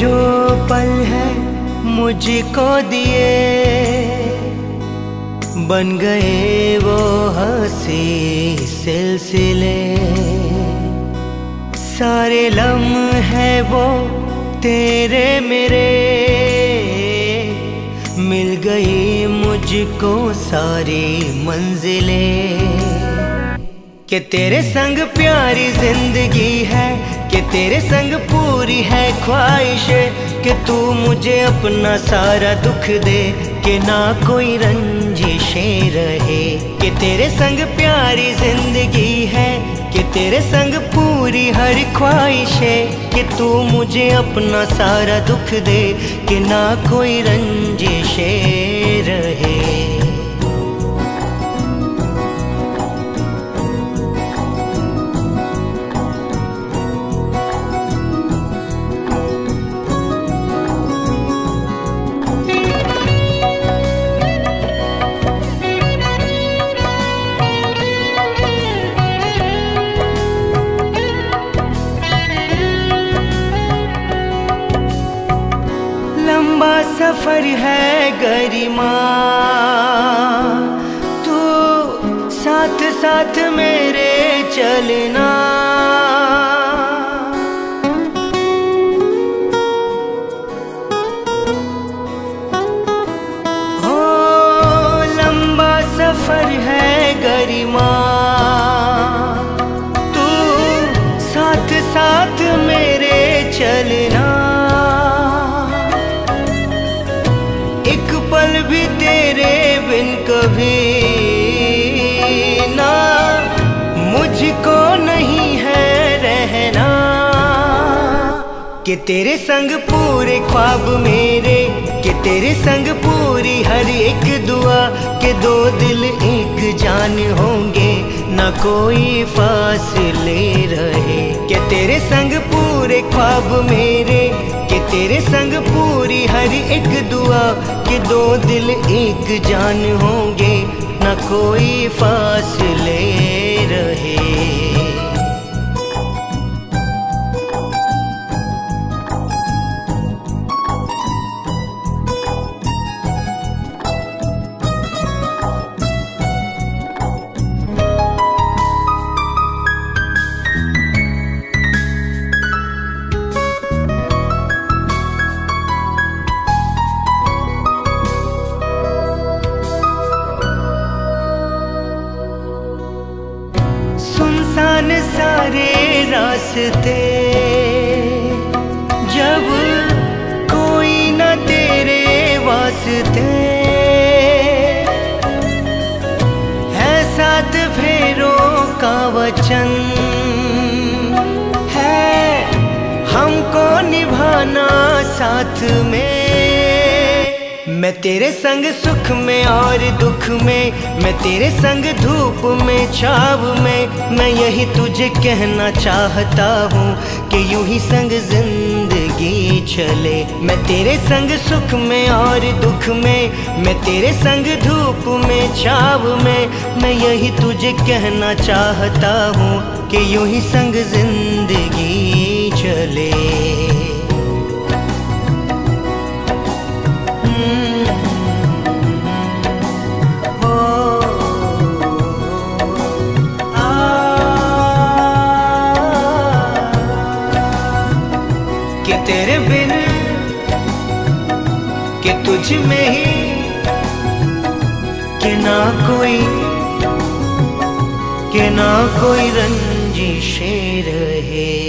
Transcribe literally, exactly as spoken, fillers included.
जो पल है मुझको दिए, बन गए वो हंसी सिलसिले। सारे लम्हे वो तेरे मेरे, मिल गई मुझको सारी मंजिलें। कि तेरे संग प्यारी जिंदगी है, कि तेरे संग पूरी है ख्वाहिशें। कि तू मुझे अपना सारा दुख दे, कि ना कोई रंजिशें रहे। कि तेरे संग प्यारी जिंदगी है, कि तेरे संग पूरी हर ख्वाहिशें। कि तू मुझे अपना सारा दुख दे, कि ना कोई रंजिशें रहे। लंबा सफर है गरिमा, तू साथ साथ मेरे चलना। हो लंबा सफर है गरिमा, तू साथ साथ मेरे चलना। एक पल भी तेरे बिन कभी ना मुझको नहीं है रहना। कि तेरे संग पूरे ख्वाब मेरे, कि तेरे संग पूरी हर एक दुआ। कि दो दिल एक जान होंगे, ना कोई फासले रहे। कि तेरे संग पूरे ख्वाब मेरे, कि तेरे संग पूरी हर एक दुआ। कि दो दिल एक जान होंगे, ना कोई फासले रहे। सुनसान सारे रास्ते, जब कोई न तेरे वास्ते। है सात फेरों का वचन, है हमको निभाना साथ में। मैं तेरे संग सुख में और दुख में, मैं तेरे संग धूप में छाव में। मैं यही तुझे कहना चाहता हूँ, कि यूं ही संग जिंदगी चले। मैं तेरे संग सुख में और दुख में, मैं तेरे संग धूप में छाव में। मैं यही तुझे कहना चाहता हूँ, कि यूं ही संग जिंदगी चले। कि तेरे बिन, कि तुझ में ही, कि ना कोई, कि ना कोई रंजिशें रहे।